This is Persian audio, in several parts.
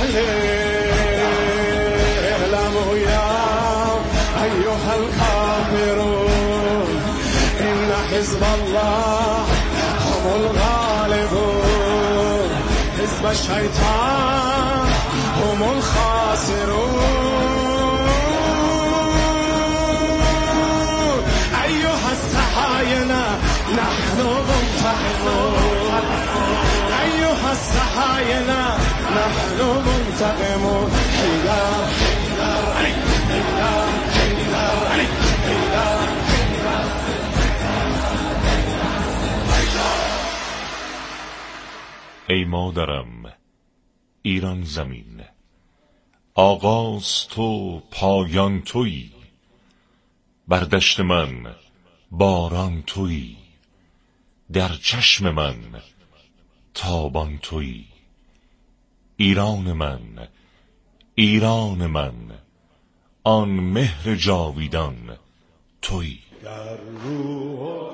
اعلموا يا أيها الكافرون إن حزب الله هم الغالبون حزب الشيطان هم الخاسرون أيها السحاينة نحن منتقمون أيها السحاينة نحن منتقمون حيدر حيدر حيدر حيدر حيدر. ای مادرم ایران زمین، آغاز تو پایان تویی، بر دشت من باران تویی، در چشم من تابان تویی. ایران من، ایران من، آن مهر جاویدان تویی. در روح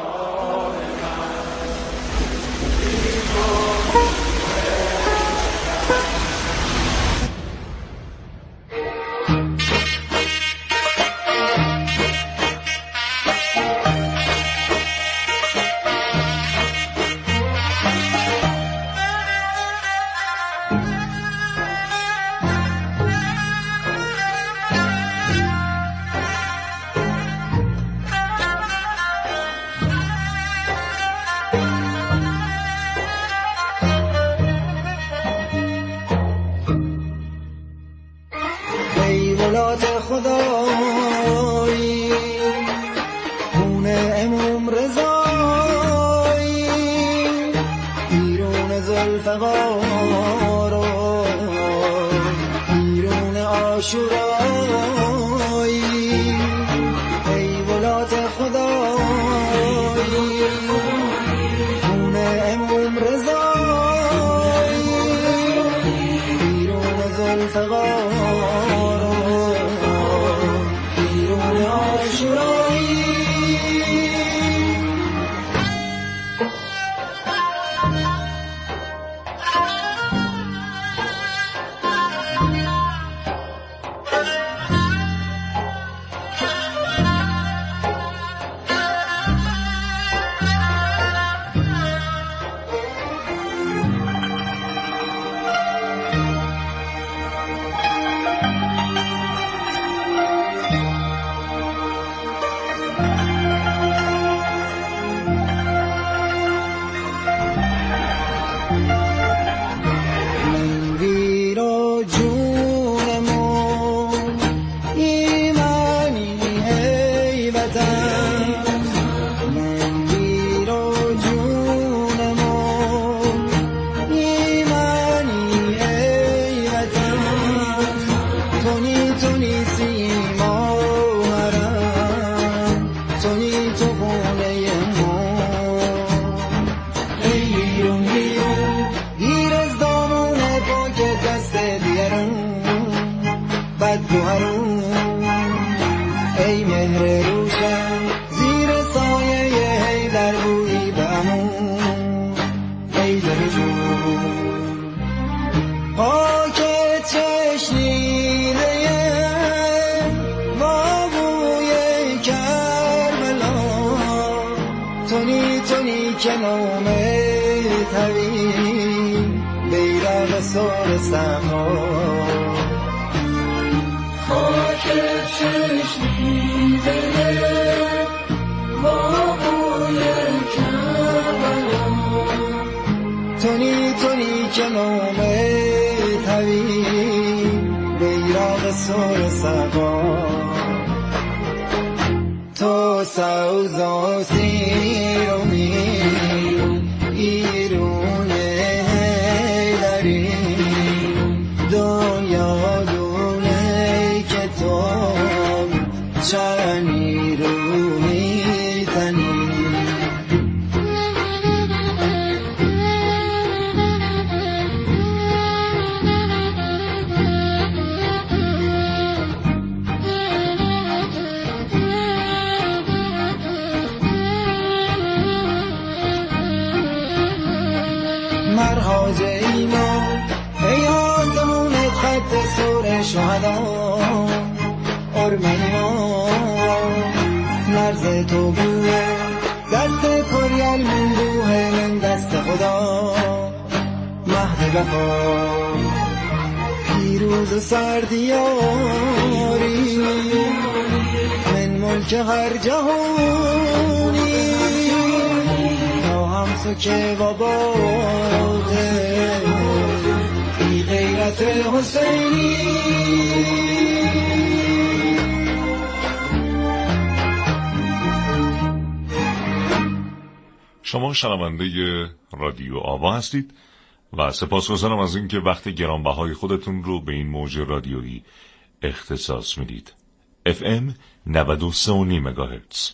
خدایی خون امام رضایی بیرون ذوالفقار و بیرون عاشورایی ای ولات خدایی خون امام رضایی بیرون ذوالفقار ای مهر روشن زیر سایه حیدر بویی بمون حیدر جون خاک چشنیده وابوی کربلا تونی تونی که نام طویل بیرغ سر سما خاک چشنیده وابوی کربلا تونی تونی که نام طویل بیرغ سر سما تو سوزا سیرومی ایرون هیدری دنیا دونه که تو چنی روی تنی شهدا ارمنیا مرز تو بوه دست کریل من بوه من دست خدا مهد وفا پیروز و سردیاری من ملک هر جهانی تا همسو که و باده بی غیرت حسینی. شما شنونده رادیو آوا هستید و سپاسگزارم از اینکه وقت گرانبهای خودتون رو به این موج رادیویی اختصاص میدید. FM 93.5 مگاهرتز.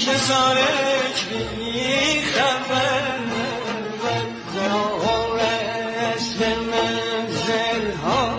که سالک بی خبر قرار است منزل ها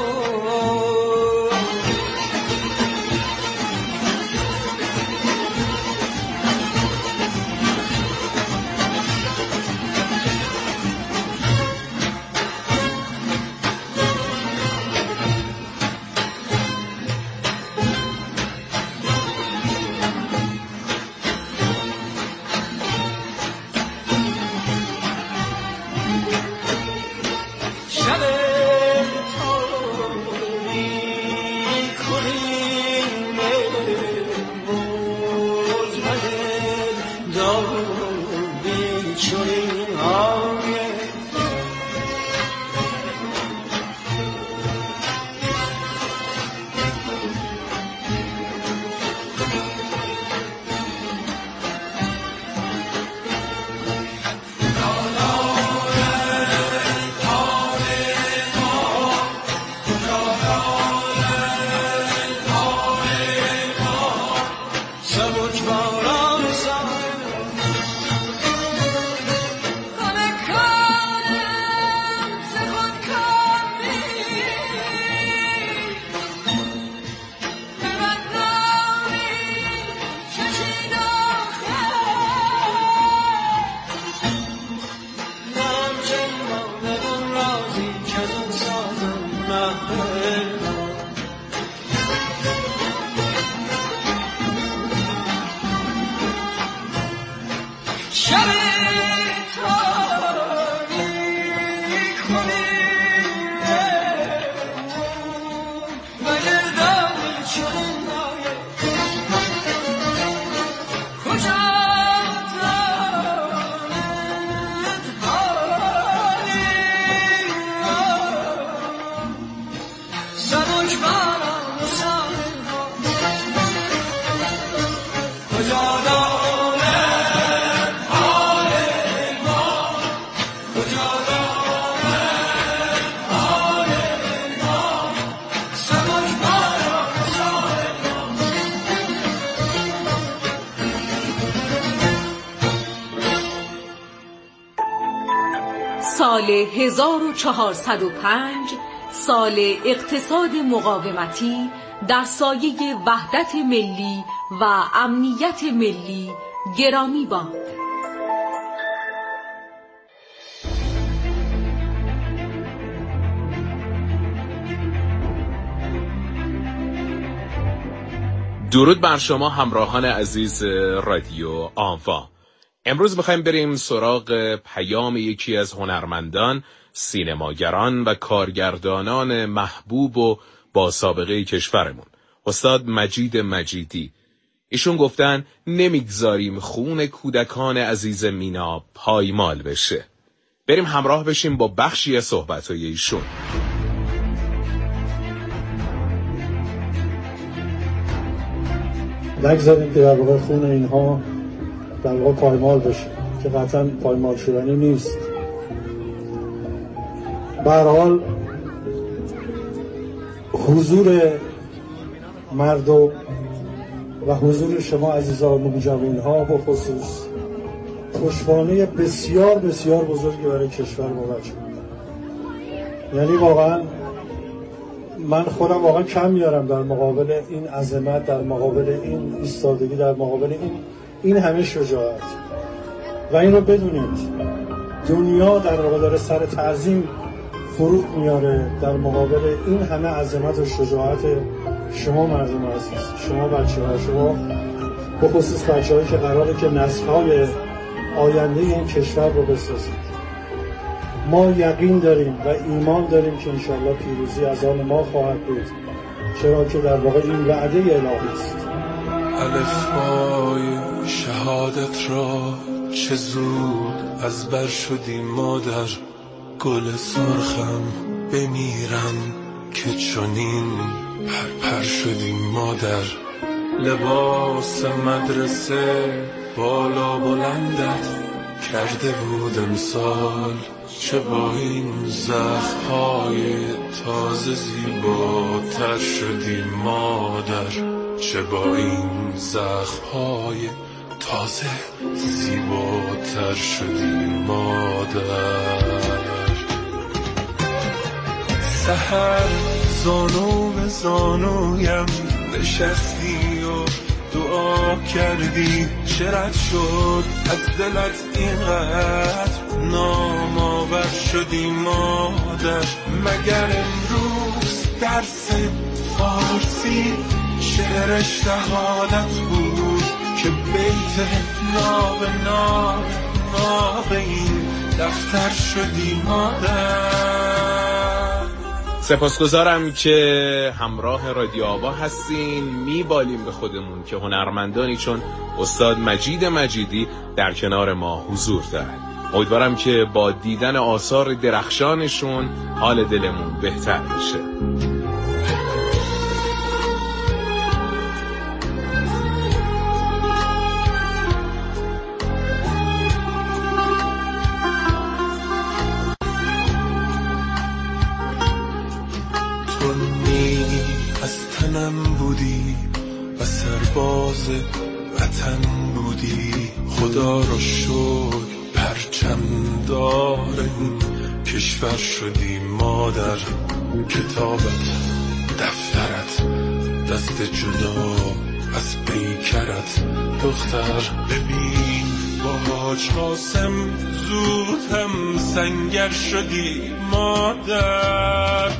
سال 1405 سال اقتصاد مقاومتی در سایه وحدت ملی و امنیت ملی گرامی باد. درود بر شما همراهان عزیز رادیو آنفا. امروز میخوایم بریم سراغ پیام یکی از هنرمندان، سینماگران و کارگردانان محبوب و با سابقه کشورمون، استاد مجید مجیدی. ایشون گفتن نمیگذاریم خون کودکان عزیز مینا پایمال بشه. بریم همراه بشیم با بخشی از صحبت‌های ایشون. نگذاریم که در واقع خون اینها در واقع پایمال بشه که قطعا پایمال شدنی نیست. به هر حال حضور مردم و حضور شما عزیزان نوجوان‌ها به خصوص پشتوانه بسیار بسیار بزرگی برای کشور موجود. یعنی واقعا من خودم واقعا کم میارم در مقابل این عظمت، در مقابل این ایستادگی، در مقابل این همه شجاعت. و این رو بدونید دنیا در واقع داره سر تعظیم فرود میاره در مقابل این همه عظمت و شجاعت شما مردم عزیز، شما بچه‌ها، شما به خصوص بچه‌هایی که قراره که نسل‌های آینده این کشور رو بسازید. ما یقین داریم و ایمان داریم که انشاءالله پیروزی از آن ما خواهد بود، چرا که در واقع این وعده الهی است. الفبای شهادت را چه زود از بر شدی مادر، گل سرخم بمیرم که چنین پرپر شدی مادر. لباس مدرسه بالا بلندت کرده بود امسال، چه با این زخم‌های تازه زیباتر شدی مادر، چه با این زخم‌های تازه زیباتر شدی مادر. سحر زانو به زانویم نشستی و دعا کردی، چرا شد از دلت اینقدر نام‌آور شدی مادر؟ مگر امروز درس فارسی شعر شهادت بود که بیت ناب ناب ناب این دفتر شدی مادر؟ سپاسگزارم که همراه رادیو آوا هستین. میبالیم به خودمون که هنرمندانی چون استاد مجید مجیدی در کنار ما حضور دارن. امیدوارم که با دیدن آثار درخشانشون حال دلمون بهتر بشه. بودی و سرباز وطن بودی، خدا رو شکر پرچمدار این کشور شدی مادر. کتابت، دفترت، دست جدا از پیکرت دختر. ببین با حاج قاسم زود هم سنگر شدی مادر.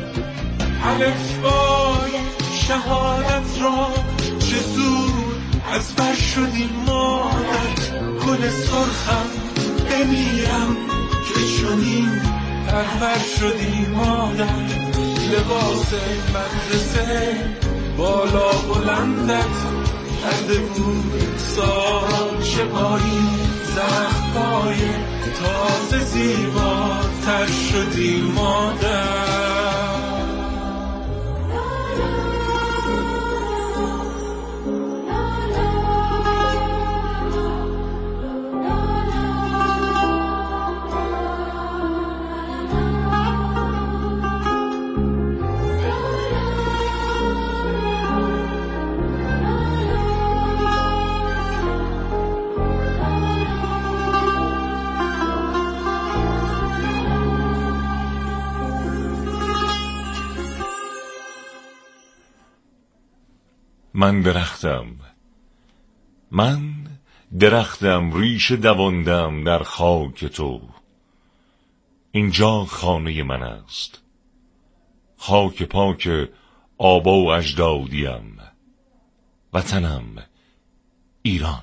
الفبای شهادت را چه زود از بر شدی مادر. گل سرخم بمیرم که چنین پرور شدی مادر. لباس مدرسه بالا بلندت کرده بود سال چه بایی، زخمای تازه زیباتر شدی مادر. من درختم ریشه دواندم در خاک تو. اینجا خانه من است، خاک پاک آبا و اجدادیم، وطنم ایران.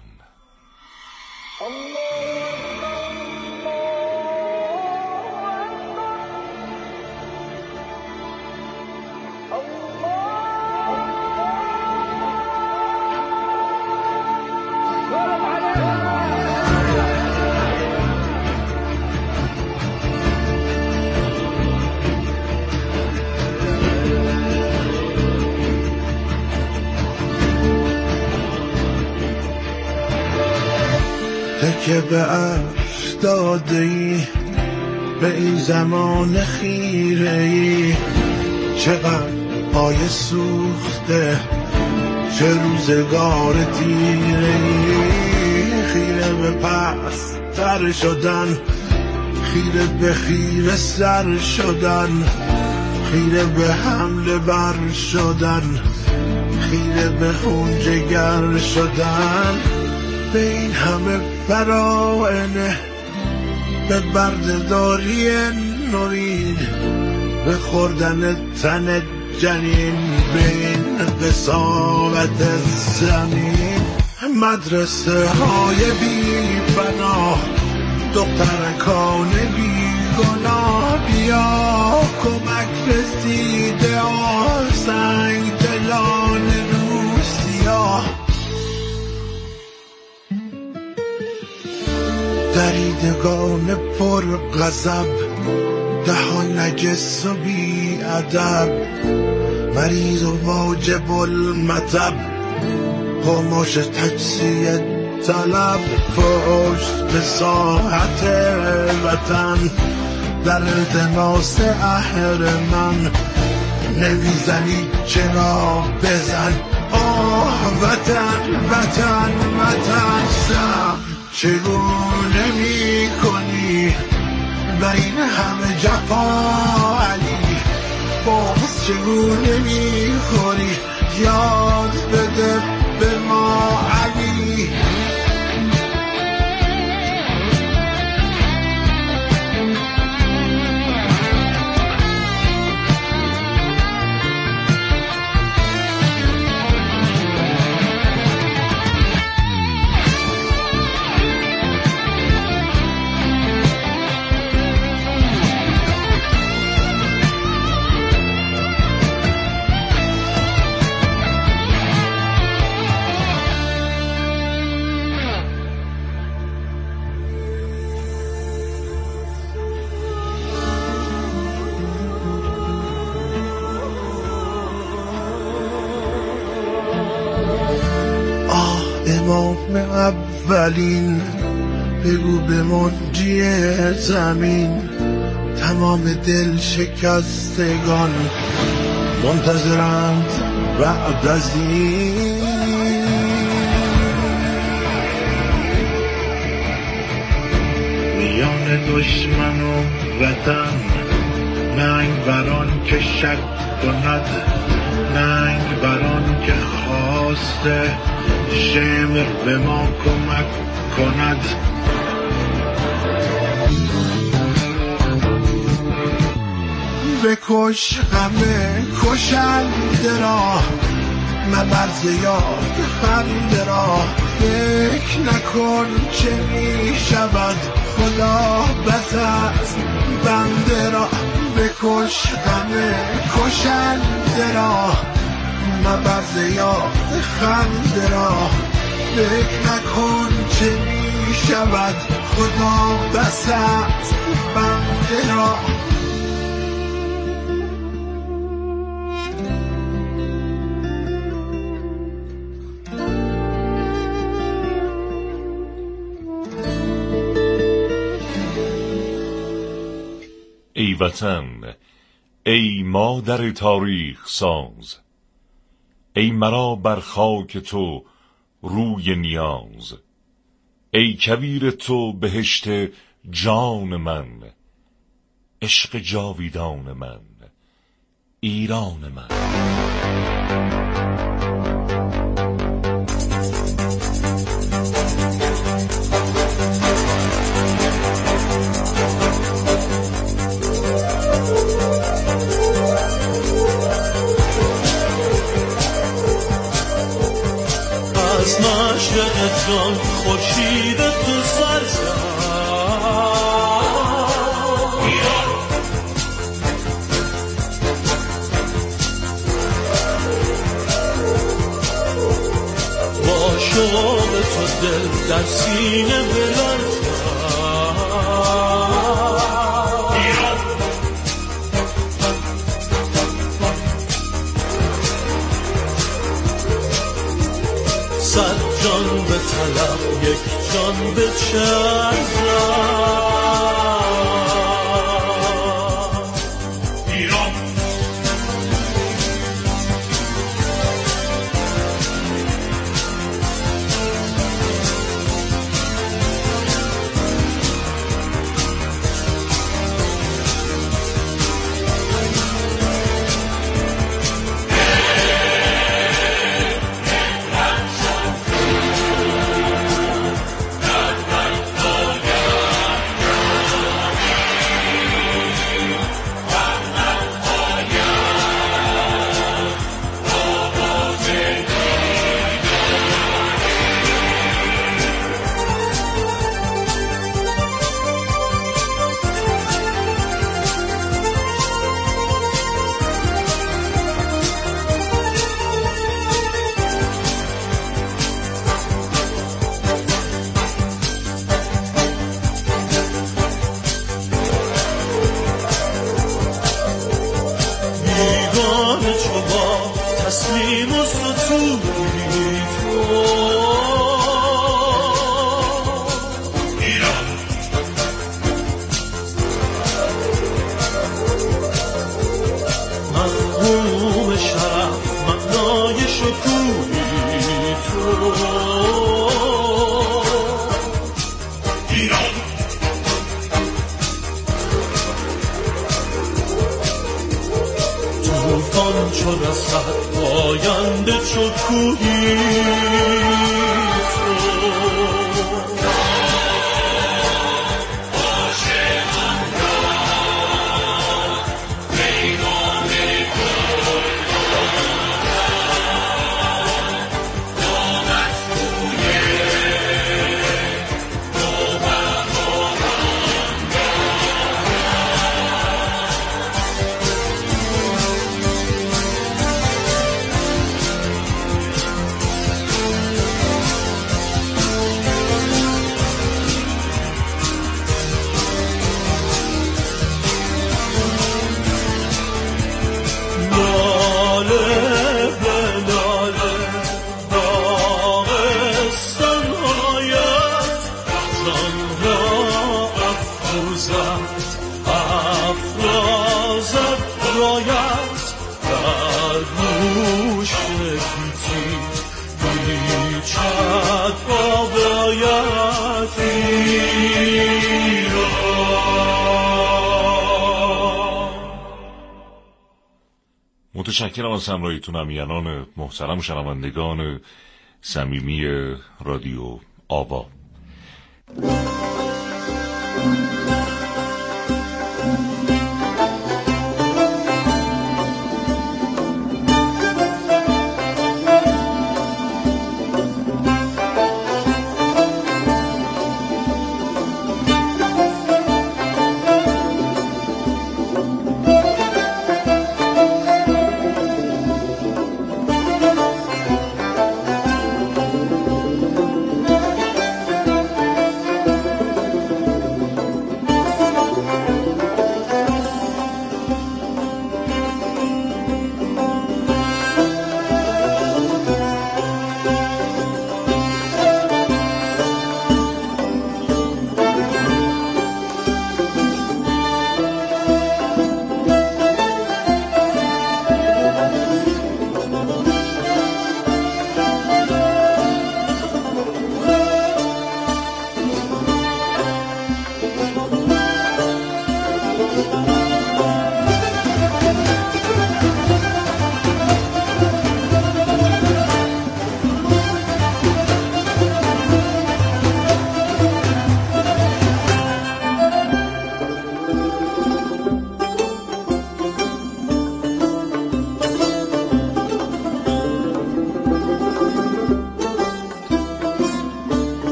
که به عرش داده ای به این زمان خیره ای، چقدر پای سوخته چه روزگار تیره ای. خیره به پس تر شدن، خیره به خیره سر شدن، خیره به حمله بر شدن، خیره به خون جگر شدن. به این همه فرائنه، به بردهداری نوین، به خوردن تن جنین، به این قساوت زمین. مدرسه های بی بنا، دخترکان بی گناه، بیا کمک رسیده سنگ دلان روسیا. دریدگان پر غضب، دهان نجس و بی ادب، مریض و واجب المطب، خاموش تجزیه طلب. پشت به ساحت وطن، در التماس اهرمن، نمیزنی چرا بزن. وطن وطن وطن صبر چگونه می کنی و این همه جفا علی باز چگونه می خوری یاد بده به ما علی امام اولین بگو به منجی زمین تمام دل شکستگان منتظرند بعد از این میان دشمن و وطن ننگ بران که شک کند ننگ بران که خواسته شمر به ما کمک کند بکش همه کشنده را مبرز یاد خنده را فکر نکن چه می شود خدا بس از بنده را بکش همه کشنده را مبرز یاد خنده را فکر نکن چه می شود خدا بس از بنده را ای وطن، ای مادر تاریخ ساز، ای مرا بر خاک تو روی نیاز، ای کویر تو بهشت جان من، عشق جاویدان من، ایران من. از مشرق جان خورشید تو سر زد با شوق تو دل در سینه بلرزد صد جان به طلب یک جان به چرخ ایران گویی متشکرم از همراهیتون امیانان محترم شنوندگان صمیمی رادیو آوا.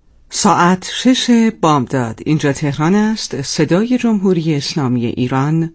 ساعت 6 بامداد. اینجا تهران است. صدای جمهوری اسلامی ایران.